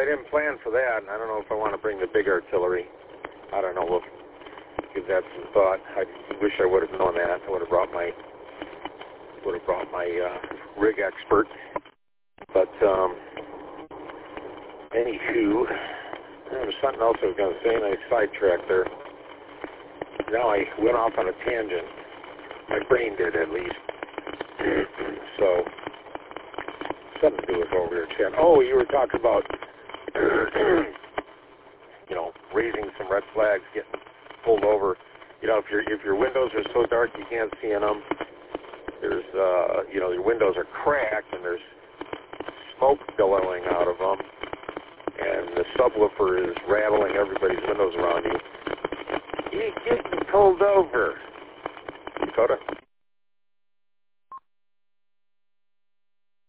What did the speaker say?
didn't plan for that. I don't know if I want to bring the big artillery. I don't know. We'll give that some thought. I wish I would have known that. I would have brought my rig expert. But anywho, there was something else I was going to say, and I sidetracked there. Now I went off on a tangent. My brain did, at least. So, something to do with over here, Chad. Oh, you were talking about, raising some red flags, getting pulled over. If your windows are so dark you can't see in them, there's, your windows are cracked and there's smoke billowing out of them, and the subwoofer is rattling everybody's windows around you. You're getting pulled over. Dakota?